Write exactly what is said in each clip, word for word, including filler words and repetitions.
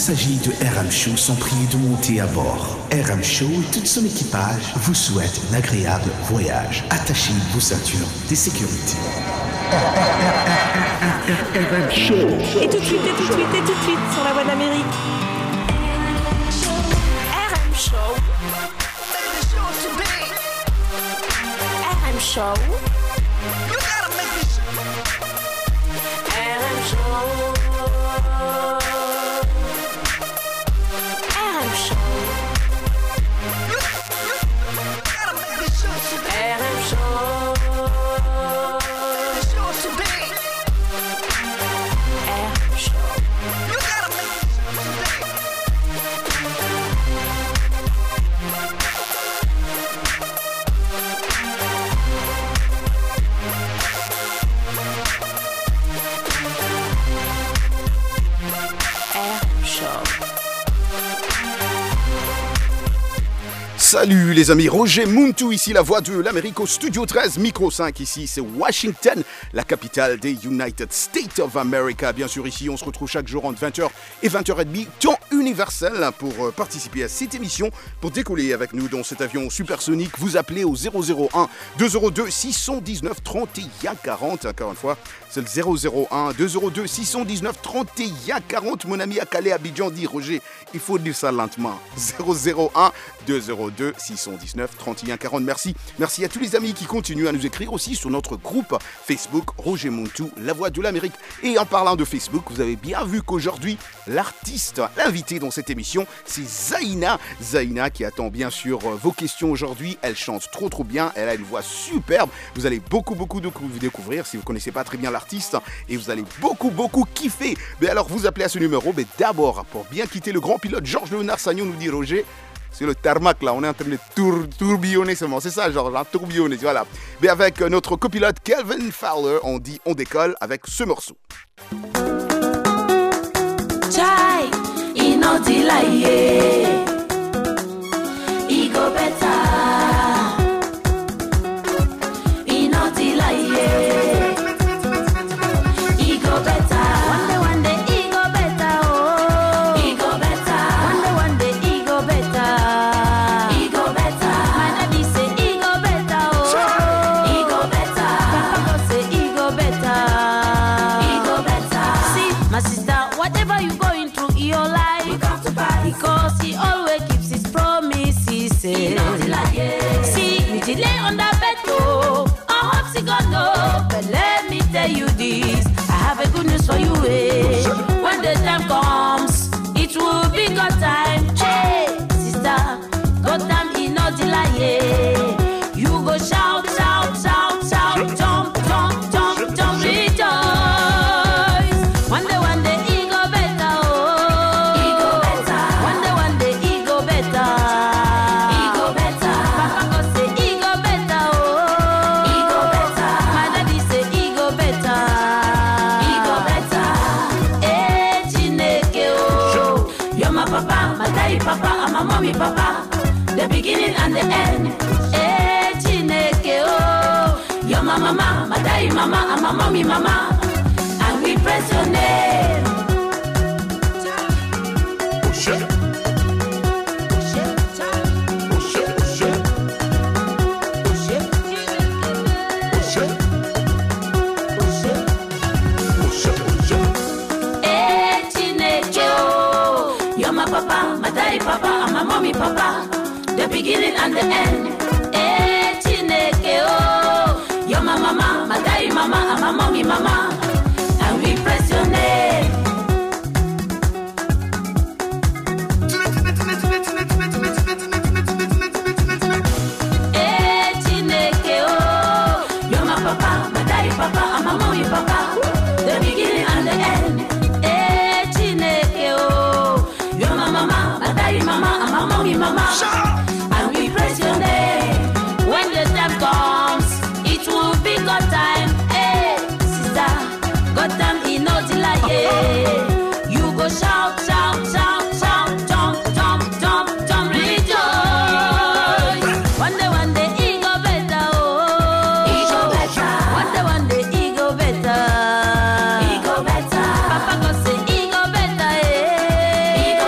passagers de R M Show sont priés de monter à bord. R M Show et tout son équipage vous souhaitent un agréable voyage. Attachez vos ceintures de sécurité. R M Show. Et tout de suite, et tout de suite, et tout de suite sur la voie d'Amérique. R M Show. R M Show. R M Show. Salut les amis, Roger Muntu ici, la voix de l'Amérique au Studio treize, Micro cinq ici, c'est Washington, la capitale des United States of America. Bien sûr ici, on se retrouve chaque jour entre vingt heures et vingt heures trente, temps universel pour participer à cette émission. Pour décoller avec nous dans cet avion supersonique, vous appelez au zéro zéro un deux zéro deux six cent dix-neuf trente et un quarante. Encore une fois, c'est le zéro zéro un deux zéro deux six cent dix-neuf trente et un quarante. Mon ami à Calais, Abidjan dit, Roger, il faut dire ça lentement. zéro zéro un deux zéro deux six cent dix-neuf trente et un quarante. Merci. Merci à tous les amis qui continuent à nous écrire aussi sur notre groupe Facebook Roger Muntu, la voix de l'Amérique. Et en parlant de Facebook, vous avez bien vu qu'aujourd'hui, l'artiste, l'invité dans cette émission, c'est Zaina. Zaina qui attend bien sûr vos questions aujourd'hui. Elle chante trop trop bien. Elle a une voix superbe. Vous allez beaucoup beaucoup de vous découvrir si vous ne connaissez pas très bien l'artiste. Et vous allez beaucoup beaucoup kiffer. Mais alors vous appelez à ce numéro. Mais d'abord, pour bien quitter le grand pilote Georges Léonard Sagnon nous dit Roger, c'est le tarmac là, on est en train de tour, tourbillonner seulement, c'est ça genre, hein, tourbillonner, voilà. Mais avec notre copilote Kelvin Fowler, on dit on décolle avec ce morceau. Chai, inodilaye, igo beta, inodilaye, igo beta. One day, one day, igo beta, oh, igo beta. One day, one day, igo beta, igo beta. My daddy say igo beta, oh, igo beta. Papa go say igo beta, igo beta. See, my sister, whatever you going through in your life, we got to buy because he always keeps his promises. He knows he like it. See, you delay on the bed, oh, I hope he gon' know. But let me tell you this, I have a good news for you, eh. When the time comes, it will be God time. Hey, sister, God time, he no delay, eh. You go shout, shout, shout, shout, jump, jump, jump, jump, rejoice. One day, one day, he go better, oh. He go better. One day, one day, he go better. He go better. Papa go say he go better, oh. He go better. My daddy say he go better. He go better. Eh, Chineke, oh. You're my papa, my daddy papa, and my mommy papa. The beginning and the end. Eh, Chineke, oh. You're my mama, my daddy mama, and my mommy mama. And we praise your name. Oh shit, oh shit, oh shit, oh shit, oh shit. Eh, Chineke, oh. You're my papa, my daddy papa, and my mommy papa. The beginning and the end. Eh, Chineke, oh. You're my mama, my daddy mama, and my mommy mama. And we praise your name. Eh, Chineke, oh. You're my papa, my daddy papa, and my mommy papa. The beginning and the end. Eh, Chineke, oh. You're my mama, my daddy mama, and my mommy mama. And we praise your name. When the time comes, it will be God time. Hey, sister, God time, he no delay. Yeah. You go shout, shout, shout, shout, jump, jump, jump, jump, rejoice. One day, one day, he go better, oh. He go better. One day, one day, he go better. He go better. Papa go say he go better, eh. He go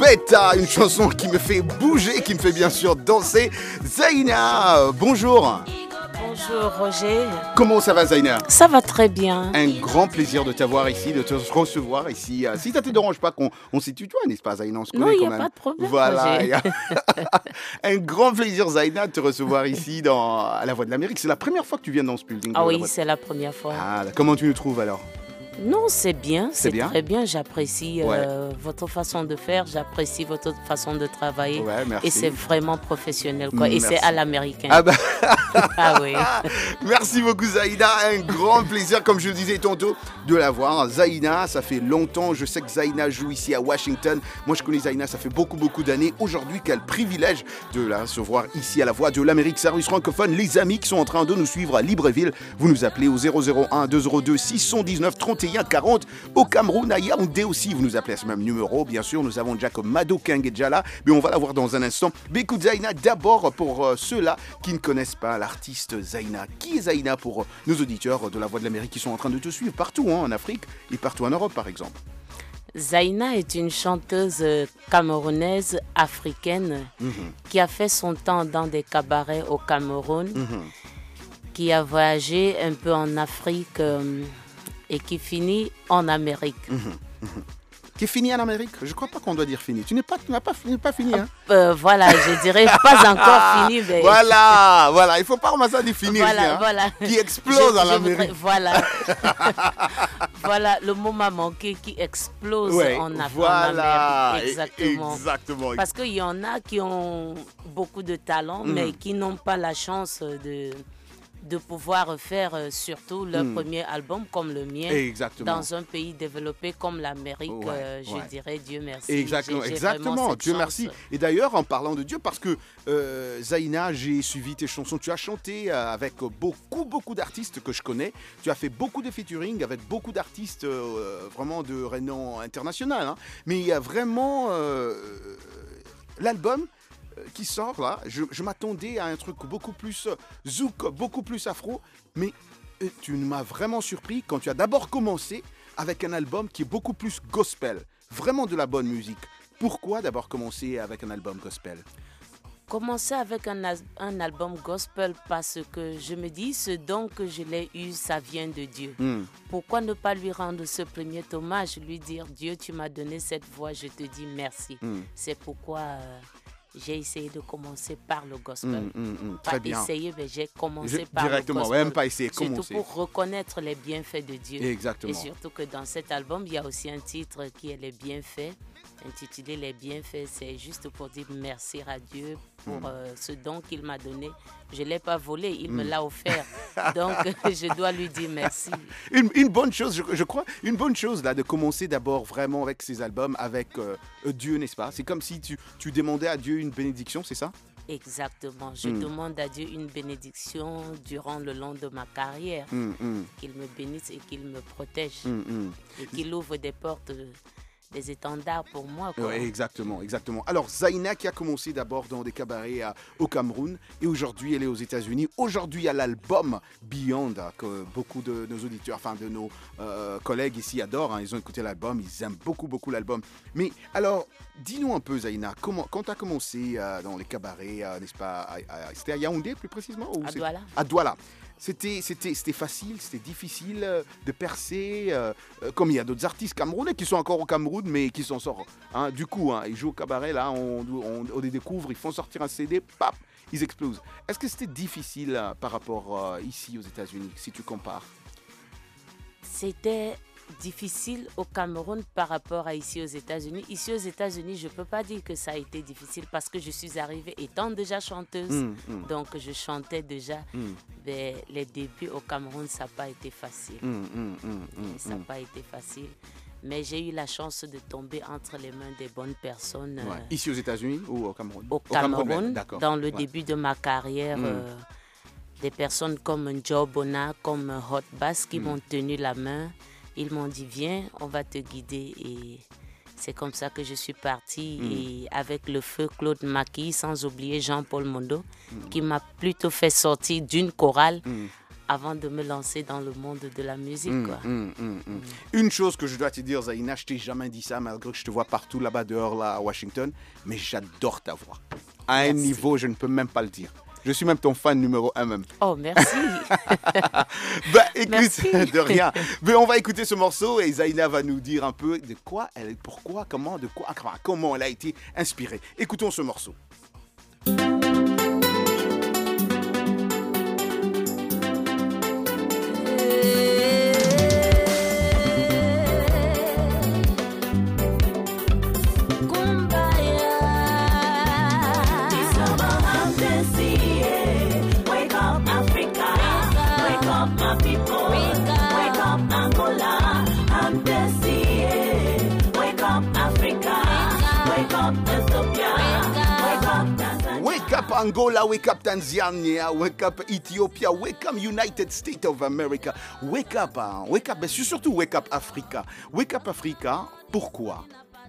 Beta, une chanson qui me fait bouger, qui me fait bien sûr danser. Zaina, bonjour. Bonjour Roger. Comment ça va Zaina? Ça va très bien. Un grand plaisir de t'avoir ici, de te recevoir ici. Si ça ne te dérange pas qu'on on s'y tutoie, n'est-ce pas Zaina? On se Non, connaît il n'y quand a même. pas de problème. Voilà. Roger. y a- Un grand plaisir Zaina de te recevoir ici dans, à la Voix de l'Amérique. C'est la première fois que tu viens dans ce building. Ah de la oui, Voix de- c'est la première fois. Ah, comment tu nous trouves alors? Non, c'est bien, C'est c'est bien. très bien. J'apprécie euh, votre façon de faire, j'apprécie votre façon de travailler. Ouais, merci. Et c'est vraiment professionnel, quoi. Et Merci. c'est à l'américaine. Ah bah, Ah oui. merci beaucoup Zaina, un grand plaisir comme je le disais tantôt de la voir. Zaina, ça fait longtemps, je sais que Zaina joue ici à Washington. Moi je connais Zaina, ça fait beaucoup beaucoup d'années. Aujourd'hui, quel privilège de la recevoir ici à la Voix de l'Amérique, service francophone. Les amis qui sont en train de nous suivre à Libreville, vous nous appelez au zéro zéro un deux zéro deux six un neuf trente et un quarante. Au Cameroun, à Yaoundé aussi, vous nous appelez à ce même numéro. Bien sûr, nous avons déjà comme Mado Kangedjala, mais on va la voir dans un instant. Mais écoute Zaina, d'abord pour euh, ceux-là qui ne connaissent pas l'artiste Zaina. Qui est Zaina pour euh, nos auditeurs de la Voix de l'Amérique qui sont en train de te suivre partout, hein, en Afrique et partout en Europe par exemple? Zaina est une chanteuse euh, camerounaise africaine Mhm, qui a fait son temps dans des cabarets au Cameroun, mhm. qui a voyagé un peu en Afrique euh, et qui finit en Amérique. Qui est fini en Amérique? Je crois pas qu'on doit dire fini. Tu n'es pas, tu n'as pas fini, pas fini, hein? Euh, voilà, je dirais pas encore fini, mais Voilà, voilà. Il faut pas commencer à définir. voilà, ici, hein. voilà. Qui explose Je- en je voudrais- Amérique. Voilà. Voilà, le mot m'a manqué, qui explose Ouais, en, Af- en voilà. Amérique. Exactement. Exactement. Parce qu'il y en a qui ont beaucoup de talent, Mhm. mais qui n'ont pas la chance de, de pouvoir faire euh, surtout leur Mhm. premier album comme le mien. Exactement. Dans un pays développé comme l'Amérique, Ouais, euh, je ouais. dirais Dieu merci. Exactement, J'ai- j'ai exactement. vraiment cette Dieu chance. merci. Et d'ailleurs, en parlant de Dieu, parce que euh, Zaina, j'ai suivi tes chansons. Tu as chanté euh, avec beaucoup, beaucoup d'artistes que je connais. Tu as fait beaucoup de featuring avec beaucoup d'artistes euh, vraiment de renom international. hein. Mais il y a vraiment euh, l'album euh, qui sort là. Je, je m'attendais à un truc beaucoup plus euh, zouk, beaucoup plus afro. Mais euh, tu m'as vraiment surpris quand tu as d'abord commencé avec un album qui est beaucoup plus gospel. Vraiment de la bonne musique. Pourquoi d'abord commencer avec un album gospel? Commencer avec un, as- un album gospel parce que je me dis, ce don que je l'ai eu, ça vient de Dieu. Hmm. Pourquoi ne pas lui rendre ce premier hommage, lui dire, Dieu, tu m'as donné cette voix, je te dis merci. Hmm. C'est pourquoi euh, j'ai essayé de commencer par le gospel. Hmm, hmm, hmm. Pas Très bien. essayé, mais j'ai commencé Je- par directement, le gospel. même pas essayer, Surtout commencer. pour reconnaître les bienfaits de Dieu. Exactement. Et surtout que dans cet album, il y a aussi un titre qui est Les bienfaits, intitulé Les bienfaits. C'est juste pour dire merci à Dieu pour Mm. euh, ce don qu'il m'a donné. Je ne l'ai pas volé, il me Mm. l'a offert. Donc, je dois lui dire merci. Une, une bonne chose, je, je crois, une bonne chose là de commencer d'abord vraiment avec ces albums, avec euh, euh, Dieu, n'est-ce pas? C'est comme si tu, tu demandais à Dieu une bénédiction, c'est ça? Exactement. Je Mm. demande à Dieu une bénédiction durant le long de ma carrière. Hmm, hmm, Qu'il me bénisse et qu'il me protège. hmm, hmm. Et qu'il ouvre des portes, euh, des étendards pour moi. quoi. Ouais, exactement, exactement. Alors, Zaina qui a commencé d'abord dans des cabarets à- au Cameroun et aujourd'hui elle est aux États-Unis. Aujourd'hui, il y a l'album Beyond hein, que beaucoup de nos auditeurs, enfin de nos euh, collègues ici adorent. hein. Ils ont écouté l'album, ils aiment beaucoup, beaucoup l'album. Mais alors, dis-nous un peu, Zaina, comment, quand tu as commencé euh, dans les cabarets, euh, n'est-ce pas, à- à- c'était à Yaoundé plus précisément ou À c'est- Douala. À Douala. C'était, c'était, c'était facile, c'était difficile euh, de percer, euh, euh, comme il y a d'autres artistes camerounais qui sont encore au Cameroun, mais qui s'en sortent. hein. Du coup, hein, ils jouent au cabaret, là, on, on- on les découvre, ils font sortir un C D, pap, ils explosent. Est-ce que c'était difficile euh, par rapport euh, ici aux États-Unis, si tu compares? C'était difficile au Cameroun par rapport à ici aux États-Unis. Ici aux États-Unis, je ne peux pas dire que ça a été difficile parce que je suis arrivée étant déjà chanteuse. Hum, hum, Donc je chantais déjà. hum, Mais les débuts au Cameroun, ça n'a pas été facile. hum, hum, hum, hum, Ça n'a hum. pas été facile. Mais j'ai eu la chance de tomber entre les mains des bonnes personnes. Ouais. euh, Ici aux États-Unis ou au Cameroun? au Cameroun, même, d'accord. dans le Ouais. début de ma carrière, Mm. euh, des personnes comme Joe Bona, comme Hot Bass qui Mm. m'ont tenu la main. Ils m'ont dit, viens, on va te guider. Et c'est comme ça que je suis partie. Mm. Et avec le feu Claude Maquis, sans oublier Jean-Paul Mondo, qui m'a plutôt fait sortir d'une chorale Mm. avant de me lancer dans le monde de la musique. Mm, Quoi. mm, mm, mm. Mm. Une chose que je dois te dire, Zaina, je t'ai jamais dit ça, malgré que je te vois partout là-bas dehors, là, à Washington, mais j'adore ta voix. À un Merci. niveau, je ne peux même pas le dire. Je suis même ton fan numéro un même. Oh, merci. Bah écoute, Merci. de rien. Mais on va écouter ce morceau et Zaina va nous dire un peu de quoi elle, pourquoi, comment, de quoi, comment elle a été inspirée. Écoutons ce morceau. Wake up Angola, wake up Tanzania, wake up Ethiopia, wake up United States of America, wake up, hein, wake up, mais surtout wake up Africa. Wake up Africa, pourquoi?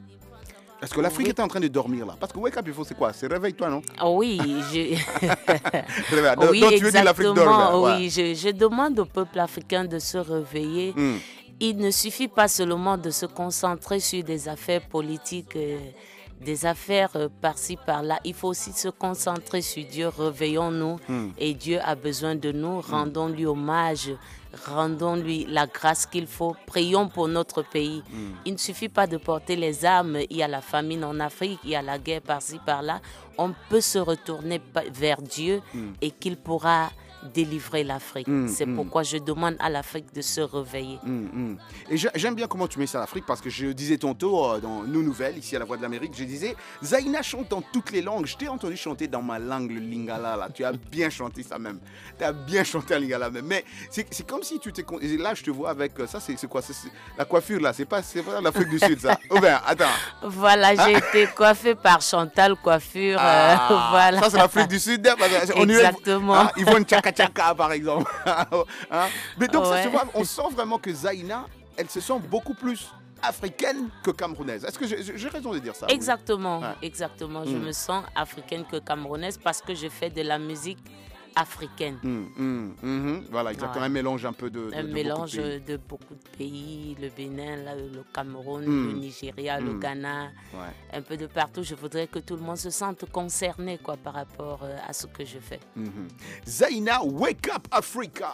Est-ce que l'Afrique Oui. est en train de dormir là? Parce que wake up, il faut, c'est quoi? C'est réveille-toi, non? Oui, je... Réveille. Donc, oui, donc, tu veux dire l'Afrique dort exactement. là, ouais. Oui, je, je demande au peuple africain de se réveiller. Mm. Il ne suffit pas seulement de se concentrer sur des affaires politiques, euh, des affaires euh, par-ci, par-là. Il faut aussi se concentrer sur Dieu. Réveillons-nous. Mm. Et Dieu a besoin de nous. Rendons-lui hommage. Rendons-lui la grâce qu'il faut. Prions pour notre pays. Mm. Il ne suffit pas de porter les armes. Il y a la famine en Afrique, il y a la guerre par-ci, par-là. On peut se retourner pa- vers Dieu Mm. et qu'il pourra délivrer l'Afrique. Mm, C'est mm. pourquoi je demande à l'Afrique de se réveiller. Mm, mm. Et j'a- j'aime bien comment tu mets ça l'Afrique parce que je disais tantôt euh, dans nos nouvelles ici à la Voix de l'Amérique, je disais Zaina chante dans toutes les langues. Je t'ai entendu chanter dans ma langue le lingala là. Tu as bien chanté ça même. Tu as bien chanté un lingala même. Mais c'est c'est comme si tu t'es con- et là je te vois avec euh, ça c'est c'est quoi c'est, c'est- la coiffure là c'est pas c'est pas l'Afrique du Sud ça. Oh ben attends. Voilà, j'ai été coiffée par Chantal Coiffure. euh, Ah, voilà. Ça c'est l'Afrique du Sud. Parce que on y est- Exactement. hein, ils vont une tchaka tchaka par exemple. Hein? Mais donc ça Ouais. se voit, on sent vraiment que Zaina, elle se sent beaucoup plus africaine que camerounaise. Est-ce que j'ai j'ai raison de dire ça? oui? Exactement, Ouais. exactement. Je Mm. me sens africaine que camerounaise parce que je fais de la musique africaine. Hum, hum, hum, voilà, exactement. Ouais. Un mélange un peu de. de- Un de beaucoup de mélange pays. de beaucoup de pays, le Bénin, là, le Cameroun, Mm. le Nigeria, le Mm. Ghana, Ouais. un peu de partout. Je voudrais que tout le monde se sente concerné quoi, par rapport euh, à ce que je fais. Mhm. Zaina, wake up Africa.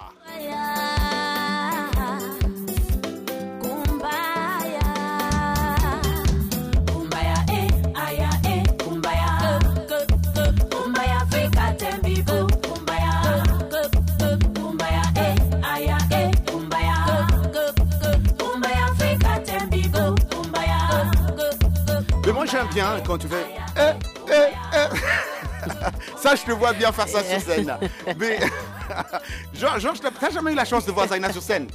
Mais moi j'aime bien quand tu fais. Eh, eh, eh. Ça, je te vois bien faire ça sur scène. là. Mais, Georges, Georges, t'as t'as jamais eu la chance de voir Zaina sur scène?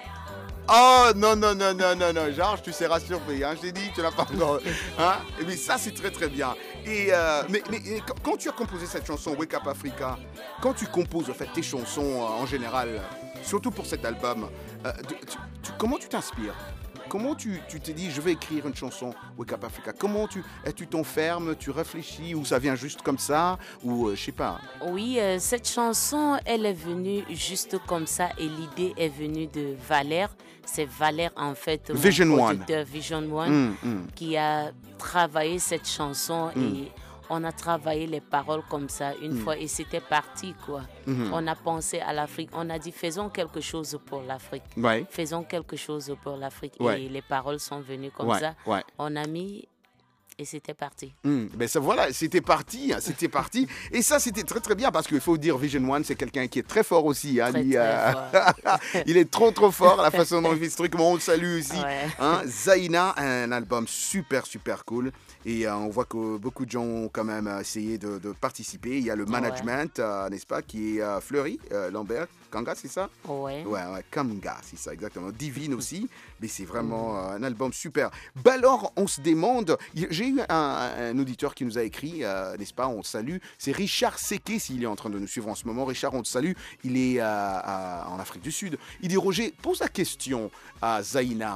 Oh non, non, non, non, non, non, Georges, tu seras surpris. Hein, je t'ai dit, tu n'as pas encore. Hein? Et mais ça, c'est très, très bien. Et, euh, mais, mais et quand- quand tu as composé cette chanson, Wake Up Africa, quand tu composes en fait, tes chansons euh, en général, euh, surtout pour cet album, euh, de- tu- tu- comment tu t'inspires? Comment tu tu t'es dit, je vais écrire une chanson, Wake Up Africa? Comment tu eh, tu t'enfermes, tu réfléchis, ou ça vient juste comme ça, ou euh, je sais pas. Oui, euh, cette chanson, elle est venue juste comme ça et l'idée est venue de Valère. C'est Valère, en fait, mon Vision One. producteur, Vision One, Hum, hum. qui a travaillé cette chanson Mm. et on a travaillé les paroles comme ça une Mm. fois et c'était parti quoi. Mhm. On a pensé à l'Afrique, on a dit faisons quelque chose pour l'Afrique. Ouais. Faisons quelque chose pour l'Afrique Ouais. et les paroles sont venues comme Ouais, ça. ouais. On a mis et c'était parti. Hmm, ben ça voilà, c'était parti, hein, c'était parti. Et ça, c'était très très bien parce qu'il faut dire Vision One, c'est quelqu'un qui est très fort aussi. Hein, Très, lui, très euh, fort. il est trop trop fort, la façon dont il fait ce truc. Moi, on le salue aussi. Ouais. Hein, Zaina, un album super super cool. Et euh, on voit que beaucoup de gens ont quand même essayé de, de participer. Il y a le management, euh, n'est-ce pas, qui est euh, Fleury, euh, Lambert, Kanga, c'est ça? Ouais. Ouais, ouais, Kanga, c'est ça, exactement. Divine aussi, mais c'est vraiment euh, un album super. Bah alors, on se demande, j'ai eu un, un auditeur qui nous a écrit, euh, n'est-ce pas, on le salue, c'est Richard Seke, s'il est en train de nous suivre en ce moment. Richard, on te salue, il est euh, à- en Afrique du Sud. Il dit, Roger, pose la question à Zaina.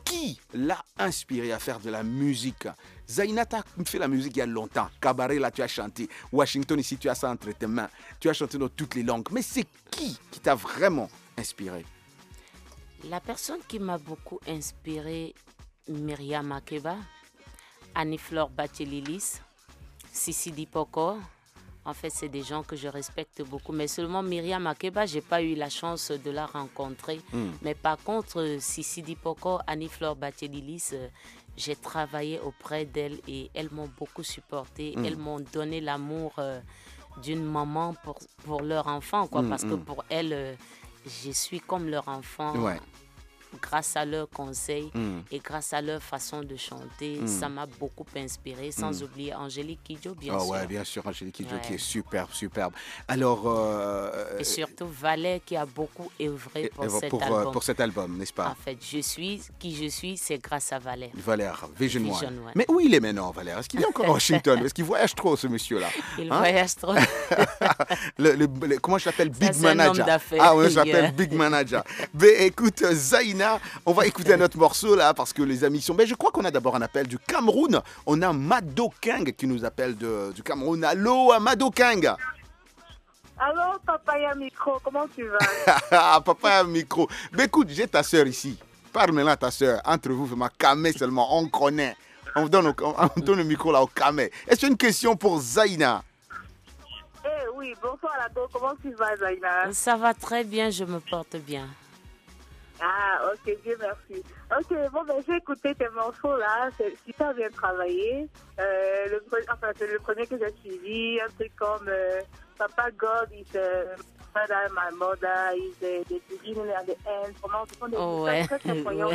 qui l'a inspiré à faire de la musique? Zaina, tu as fait la musique il y a longtemps. Cabaret, là, tu as chanté. Washington, ici, tu as ça entre tes mains. Tu as chanté dans toutes les langues. Mais c'est qui qui t'a vraiment inspiré? La personne qui m'a beaucoup inspiré, Myriam Makeba, Annie-Fleur Bachelilis, Sissi Dipoko. En fait, c'est des gens que je respecte beaucoup. Mais seulement Myriam Makeba, je n'ai pas eu la chance de la rencontrer. Mm. Mais par contre, Sissi Dipoko, Annie-Fleur Bachelilis, euh, j'ai travaillé auprès d'elles et elles m'ont beaucoup supporté. Mm. Elles m'ont donné l'amour euh, d'une maman pour, pour leur enfant. Quoi, mm, parce mm. que pour elles, euh, je suis comme leur enfant. Ouais. Grâce à leurs conseils mm. et grâce à leur façon de chanter, mm. ça m'a beaucoup inspiré, sans mm. oublier Angélique Kidjo, bien oh, sûr. Ouais, bien sûr, Angélique Kidjo ouais. qui est superbe, superbe. Alors, euh, et surtout Valère qui a beaucoup œuvré pour, pour cet pour, album. Pour cet album, n'est-ce pas? En fait, je suis qui je suis, c'est grâce à Valère. Valère, Vision, Vision One. One. Mais où il est maintenant, Valère? Est-ce qu'il est encore à Washington? Est-ce qu'il voyage trop, ce monsieur-là? Il hein? voyage trop. le, le, le, comment je l'appelle? Big ça, Manager. Ah oui, je l'appelle Big Manager. Mais écoute, Zaina, on va écouter un autre morceau là parce que les amis sont. Mais je crois qu'on a d'abord un appel du Cameroun. On a Mado King qui nous appelle de, du Cameroun. Allô, Mado King. Allô, Papaya Micro, comment tu vas? Papaya Micro. Mais écoute, j'ai ta soeur ici. Parle maintenant à ta soeur. Entre vous, ma camé seulement. On connaît. On donne, on, on donne le micro là au camé. Est-ce une question pour Zaina? Eh hey, oui, bonsoir Lago. Comment tu vas, Zaina? Ça va très bien, je me porte bien. Ah, ok, Dieu merci. Ok, bon, ben, j'ai écouté tes morceaux là, c'est super bien travaillé. Euh, le, enfin, c'est le premier que j'ai suivi, un truc comme euh, Papa God is uh, father, my mother is the, the beginning and the end. Vraiment, ce sont des oh, ouais. très très poignants.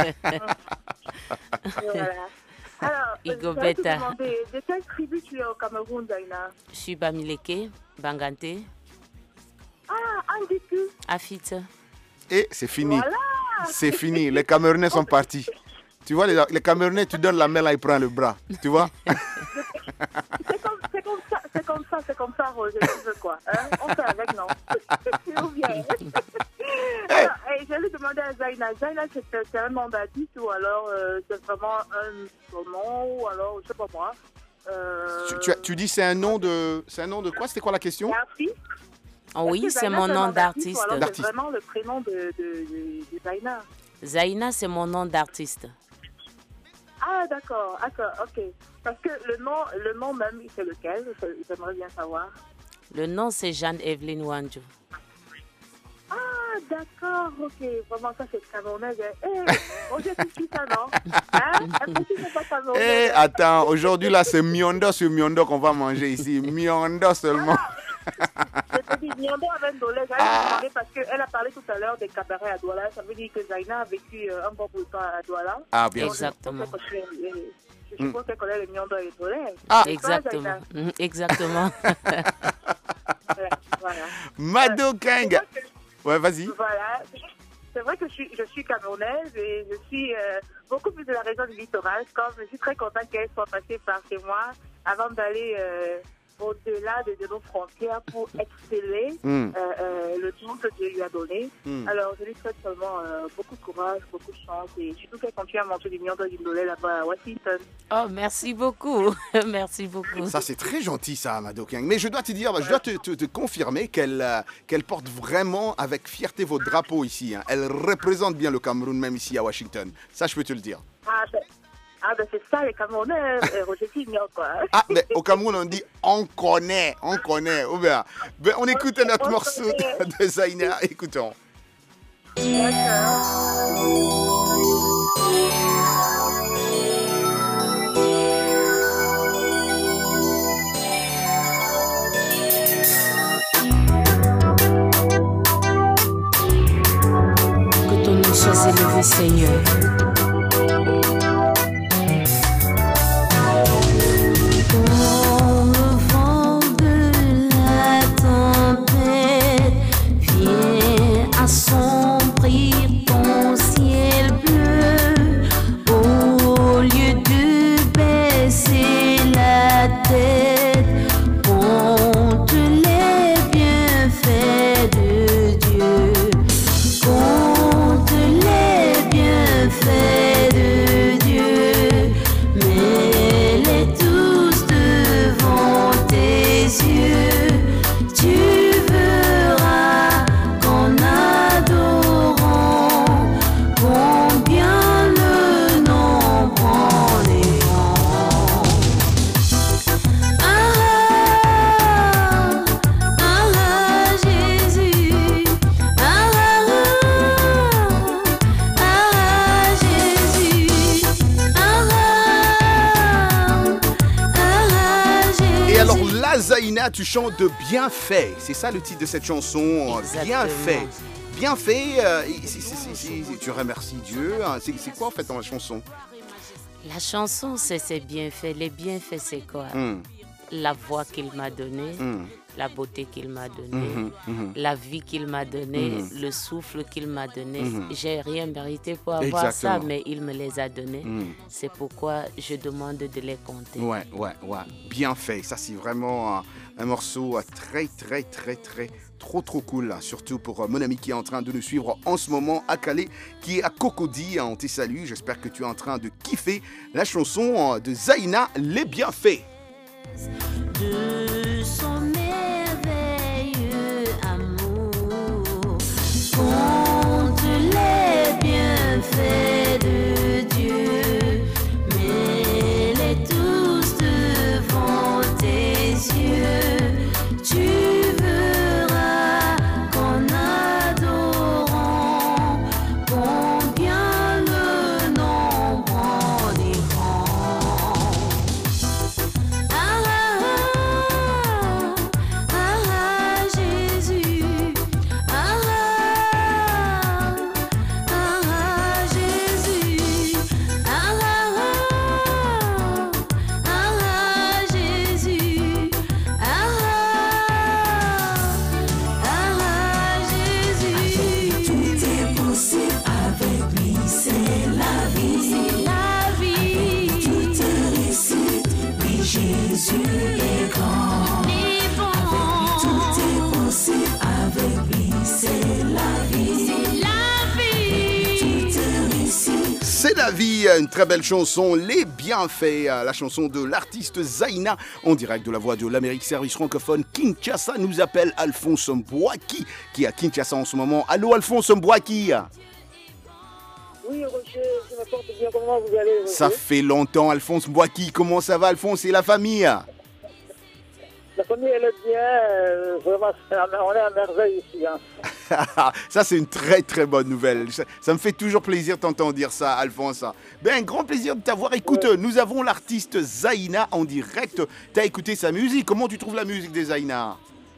Voilà. Alors, je vais te demander, de quelle tribu tu es au Cameroun, Zaina? Je suis Bamileke, Bangante. Ah, Andiku. Afite. Et c'est fini. Voilà. C'est fini. Les Camerounais sont partis. Tu vois, les, les Camerounais, tu donnes la main là, ils prennent le bras. Tu vois? C'est comme, c'est comme ça, c'est comme ça, c'est comme ça, Roger. Tu veux quoi? Hein? On fait avec, non? C'est bien. Alors, hey, j'allais demander à Zaina. Zaina, c'est, c'est un nom d'artiste ou alors euh, c'est vraiment un nom ou alors, je sais pas moi. Euh... Tu, tu, tu dis c'est un nom de, c'est un nom de quoi? C'était quoi la question? Artiste. Oh oui, c'est mon nom d'artiste. C'est vraiment le prénom de, de, de, de Zaina. Zaina, c'est mon nom d'artiste. Ah, d'accord, d'accord, ok. Parce que le nom, le nom même, c'est lequel? J'aimerais bien savoir. Le nom, c'est Jeanne-Evelyne Wanjo. Ah, d'accord, ok. Vraiment, ça, c'est camerounais. Eh, hey, Roger, tu suis ça, non? Hein? Est-ce que c'est pas camerounais? Eh, attends, aujourd'hui, là, c'est Miondo sur Miondo qu'on va manger ici. Miondo seulement. Je te dis, Miondo avec Ndolé, j'allais ah. demander parce qu'elle a parlé tout à l'heure des cabarets à Douala. Ça veut dire que Zaina a vécu euh, un bon bout de temps à Douala. Ah, bien sûr. Exactement. Je suppose qu'elle connaît le Miondo et Ndolé. Ah, exactement. Mmh, exactement. Voilà. voilà. Mado King. Ouais, vas-y. Voilà. C'est vrai que je suis, je suis camerounaise et je suis euh, beaucoup plus de la région du littoral. Comme je suis très contente qu'elle soit passée par chez moi avant d'aller euh, au-delà de, de nos frontières pour exceller mm. euh, euh, le temps que Dieu lui a donné. Mm. Alors, je lui souhaite seulement euh, beaucoup de courage, beaucoup de chance et surtout qu'elle continue à manger du Miondo d'Indolé là-bas à Washington. Oh, merci beaucoup. Merci beaucoup. Ça, c'est très gentil, ça, Mado King. Mais je dois te dire, voilà. je dois te, te, te confirmer qu'elle, euh, qu'elle porte vraiment avec fierté votre drapeau ici. Hein. Elle représente bien le Cameroun, même ici à Washington. Ça, je peux te le dire. Ah, ben. Ah ben c'est ça les Camerounais, euh, Roger Tignon quoi. Ah mais au Cameroun on dit on connaît, on connaît. Ou bien, ben, on écoute on, notre on morceau connaît. De Zaina, écoutons. Que ton nom soit élevé, Seigneur. Assombrir ton ciel bleu au lieu de baisser la tête, compte les bienfaits de Dieu, compte les bienfaits Zaina, tu chantes de Bienfait. C'est ça le titre de cette chanson. Exactement. Bienfait. Bienfait, euh, c'est- c'est- c'est- c'est- tu remercies Dieu. hein. C'est c'est quoi en fait dans la chanson? La chanson, c'est ses bienfaits. Les bienfaits, c'est quoi? Hum, La voix qu'il m'a donnée, hum, la beauté qu'il m'a donnée, hum, hum. la vie qu'il m'a donnée, Mhm. le souffle qu'il m'a donné. Mhm. J'ai rien mérité pour avoir ça, Exactement. mais il me les a donnés. Mhm. C'est pourquoi je demande de les compter. Ouais, ouais, ouais. Bienfait. Ça, c'est vraiment un, un morceau euh, très, très, très, très, trop, trop cool. là. Surtout pour euh, mon ami qui est en train de nous suivre en ce moment à Calais, qui est à Cocody. hein. On te salue. J'espère que tu es en train de kiffer la chanson euh, de Zaina, Les Bienfaits. De son merveilleux amour, compte les bienfaits de Dieu, mets-les tous devant tes yeux. Tu verras qu'en adorant, combien le nombre en est grand. Ah, ah, ah, ah, Jésus. Ah, ah, ah, Jésus. Ah, ah, ah, Jésus. Ah, ah, Jésus. Tout est possible avec lui, c'est la vie. C'est la vie. Tout est réussite. Oui, Jésus est grand. Il est bon. Tout est possible avec lui, c'est la vie. C'est la vie. Tout est réussite. C'est la vie, une très belle chanson, Les Bienfaits, euh, la chanson de l'artiste Zaina, en direct de la voix de l'Amérique Service francophone. Kinshasa nous appelle Alphonse Mbouaki, qui est à Kinshasa en ce moment. Allô Alphonse Mbouaki. Oui, Roger, je me porte bien. Comment vous allez, Roger? Ça fait longtemps Alphonse Mbouaki, comment ça va Alphonse et la famille? La famille, elle est bien. euh, vraiment, c'est à- on est à merveille ici. Hein. Ça c'est une très très bonne nouvelle, ça, ça me fait toujours plaisir de t'entendre dire ça Alphonse. Ben un grand plaisir de t'avoir. Écoute, nous avons l'artiste Zaina en direct, tu as écouté sa musique, comment tu trouves la musique de Zaina?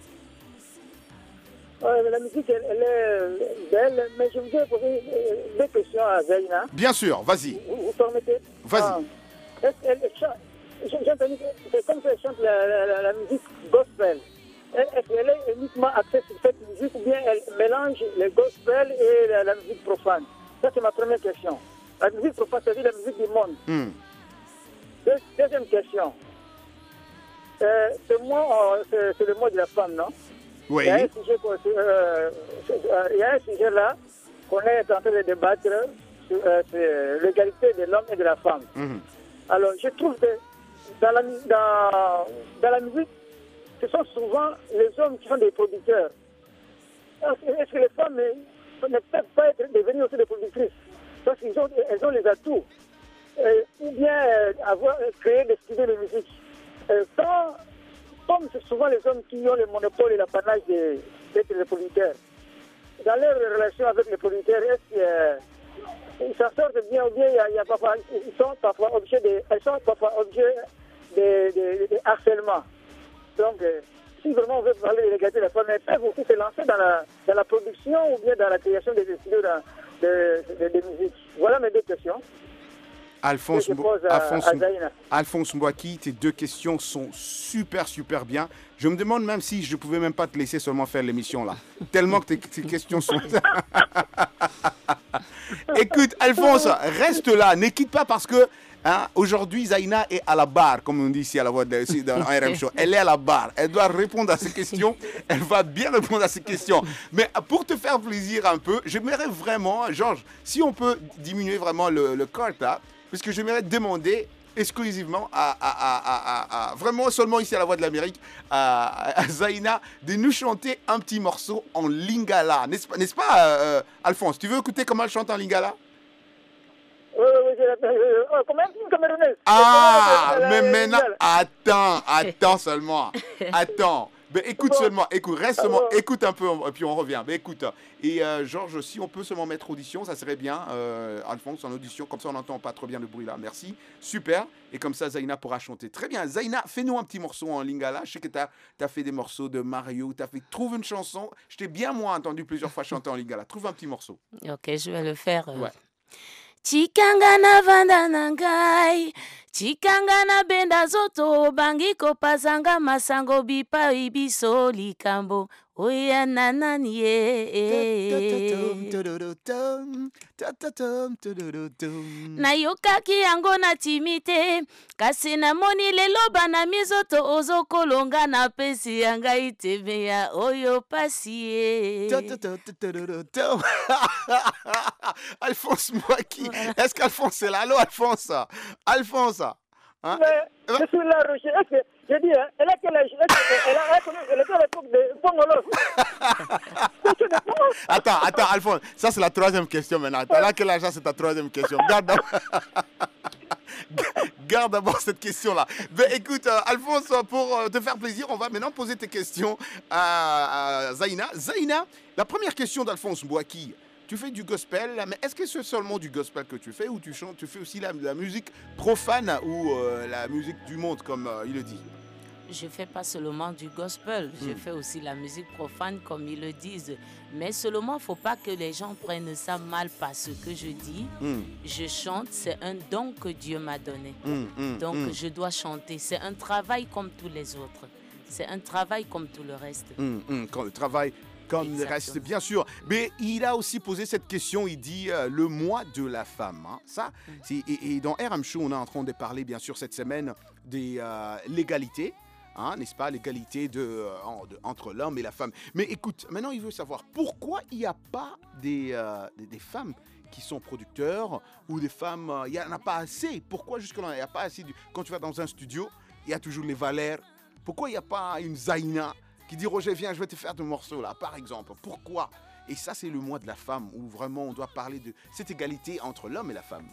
Ouais, mais la musique, elle, elle est euh, belle, mais je voudrais poser euh, deux questions à Zaina. Bien sûr, vas-y. Vous, vous permettez? Vas-y. Ah. Est-ce qu'elle chante? J'ai j'ai entendu que c'est comme si elle chante la, la, la, la musique gospel. Elle- Est-ce qu'elle est uniquement axée sur cette musique ou bien elle mélange le gospel et la, la musique profane? Ça, c'est ma première question. La musique profane, c'est-à-dire la musique du monde. Hmm. Deux- Deuxième question. Euh, ce mois, euh, c'est c'est le mois de la femme, non? Oui. Il y a un sujet, qu'on- euh, c'est- euh, il y a un sujet là qu'on est en train de débattre sur euh, c'est l'égalité de l'homme et de la femme. Mhm. Alors, je trouve que dans la, mu- dans, dans la musique, ce sont souvent les hommes qui sont des producteurs. Est-ce que- est-ce que les femmes ne, ne peuvent pas être devenir aussi des productrices? Parce qu'elles ont, elles ont les atouts. Euh, ou bien euh, avoir créé des studios de musique. Euh, quand, comme c'est souvent les hommes qui ont le monopole et l'apanage de- d'être les producteurs, dans leur relation avec les producteurs, est-ce qu'ils s'en sortent bien ou bien il y a, il y a parfois, ils sont parfois objets de, elles sont parfois objets de, de, de harcèlement. Donc, euh, si vraiment on veut parler de l'égalité de la femme, elles peuvent aussi se lancer dans la, dans la production ou bien dans la création des studios de, de, de, de musique. Voilà mes deux questions. Alphonse, que je Mbo- pose à, Alphonse, à Zaina. Alphonse Mbouaki, tes deux questions sont super, super bien. Je me demande même si je ne pouvais même pas te laisser seulement faire l'émission là. Tellement que tes, tes questions sont... Écoute, Alphonse, reste là. Ne quitte pas parce que hein, aujourd'hui, Zaina est à la barre, comme on dit ici à la voix de, ici dans le R M Show. Elle est à la barre. Elle doit répondre à ces questions. Elle va bien répondre à ces questions. Mais pour te faire plaisir un peu, j'aimerais vraiment, Georges, si on peut diminuer vraiment le, le cart là, parce que j'aimerais demander exclusivement à, à, à, à, à- vraiment seulement ici à la Voix de l'Amérique, à, à Zaina, de nous chanter un petit morceau en lingala. N'est-ce pas, n'est-ce pas euh, Alphonse? Tu veux écouter comment elle chante en lingala? Oui, oui, oui, j'ai- euh, oh, comment une camerounaise? Ah, La- la- mais la- maintenant, la- attends, attends seulement. Attends. Mais écoute Bon. seulement, écoute, reste seulement, Alors. écoute un peu, et puis on revient. Mais écoute, et euh, Georges, si on peut seulement mettre audition, ça serait bien. Euh, Alphonse, en audition, comme ça on n'entend pas trop bien le bruit là. Merci, super. Et comme ça, Zaina pourra chanter. Très bien. Zaina, fais-nous un petit morceau en lingala. Je sais que tu as fait des morceaux de Mario, tu as fait. Trouve une chanson. Je t'ai bien, moi, entendu plusieurs fois chanter en lingala. Trouve un petit morceau. Ok, je vais le faire. euh. Ouais. Chikanga na vanda na ngai, chikanga na benda zoto, bangi kopazanga masango bipa ibiso likambo, oya nanani ye. Nayokaki yango na timite, kasi namoni lelo bana mizoto ozokolonga na pesi ya ngai tebeya oyo pasi ye. Alphonse Mouaki. Est-ce qu'Alphonse est là? Allô, Alphonse? Alphonse? Hein? Mais, je suis là, Roger. Est-ce que, j'ai dit, hein, elle a quel âge? Est-ce que- Elle a connu, elle était à l'époque de Pongolo. C'est de Pongolo. Attends, attends, Alphonse. Ça, c'est la troisième question maintenant. T'as là quel âge? C'est ta troisième question. Garde d'abord, Garde d'abord cette question-là. Ben, écoute, euh, Alphonse, pour euh, te faire plaisir, on va maintenant poser tes questions à, à Zaina. Zaina, la première question d'Alphonse Mouaki. Tu fais du gospel, mais est-ce que c'est seulement du gospel que tu fais ou tu chantes, tu fais aussi la, la musique profane ou euh, la musique du monde, comme euh, il le dit? Je fais pas seulement du gospel, je Mm. fais aussi la musique profane comme ils le disent. Mais seulement, faut pas que les gens prennent ça mal parce que je dis, Mm, je chante, c'est un don que Dieu m'a donné. mm, mm, Donc mm, je dois chanter. C'est un travail comme tous les autres. C'est un travail comme tout le reste. mm, mm, quand le travail comme le Exactement. reste, bien sûr. Mais il a aussi posé cette question, il dit euh, le mois de la femme. Hein. Ça, c'est- et, et dans R M Show, on est en train de parler, bien sûr, cette semaine de euh, l'égalité. Hein, n'est-ce pas, l'égalité de, euh, en- de- entre l'homme et la femme. Mais écoute, maintenant il veut savoir pourquoi il n'y a pas des, euh, des, des femmes qui sont producteurs ou des femmes, euh, il n'y en a pas assez. Pourquoi jusque-là, il n'y a pas assez du... Quand tu vas dans un studio, il y a toujours les Valères. Pourquoi il n'y a pas une Zaina qui dit Roger, viens, je vais te faire deux morceaux là, par exemple. Pourquoi? Et ça, c'est le mois de la femme où vraiment on doit parler de cette égalité entre l'homme et la femme.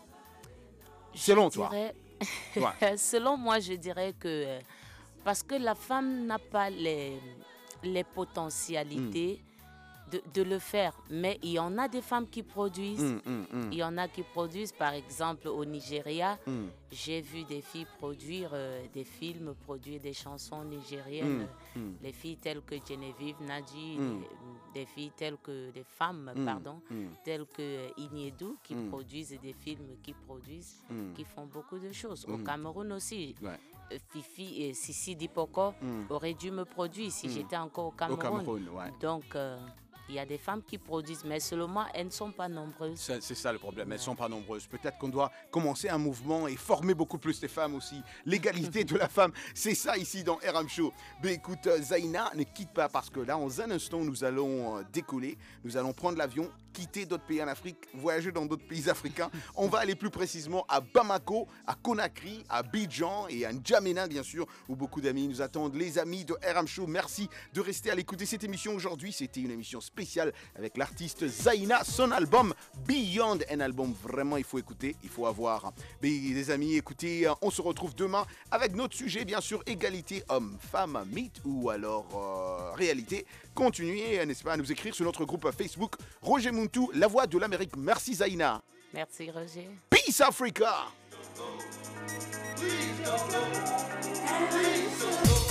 Selon Je toi. dirais- Ouais. Selon moi, je dirais que euh, parce que la femme n'a pas les, les potentialités de, de le faire. Mais il y en a des femmes qui produisent. Hum, hum, hum, Il y en a qui produisent, par exemple, au Nigeria. hum, J'ai vu des filles produire euh, des films, produire des chansons nigériennes. hum, hum. Les filles telles que Genevieve Nadji, Mm. des, des filles telles que des femmes, Mm. pardon, Mm. telles que euh, Iniedu, qui Mm. produisent des films, qui produisent, Mm. qui font beaucoup de choses. Au Mm. Cameroun aussi, Ouais. euh, Fifi et Sissi Dipoko Mm. auraient dû me produire si Mm. j'étais encore au Au Cameroun. Cameroun, ouais. Donc, euh, il y a des femmes qui produisent, mais seulement elles ne sont pas nombreuses. C'est c'est ça le problème, elles ne sont pas nombreuses. Peut-être qu'on doit commencer un mouvement et former beaucoup plus les femmes aussi. L'égalité de la femme, c'est ça ici dans R M Show. Mais écoute, euh, Zaina, ne quitte pas parce que là, dans un instant, nous allons euh, décoller. Nous allons prendre l'avion, quitter d'autres pays en Afrique, voyager dans d'autres pays africains. On va aller plus précisément à Bamako, à Conakry, à Abidjan et à N'Djamena, bien sûr, où beaucoup d'amis nous attendent. Les amis de R M Show, merci de rester à l'écoute de cette émission aujourd'hui. C'était une émission spéciale avec l'artiste Zaina, son album Beyond, un album vraiment il faut écouter, il faut avoir. Mais les amis, écoutez, on se retrouve demain avec notre sujet, bien sûr, égalité homme-femme, mythe ou alors euh, réalité. Continuez, n'est-ce pas, à nous écrire sur notre groupe Facebook Roger Muntu, la voix de l'Amérique. Merci Zaina. Merci Roger. Peace Africa. Please don't go. Please don't go.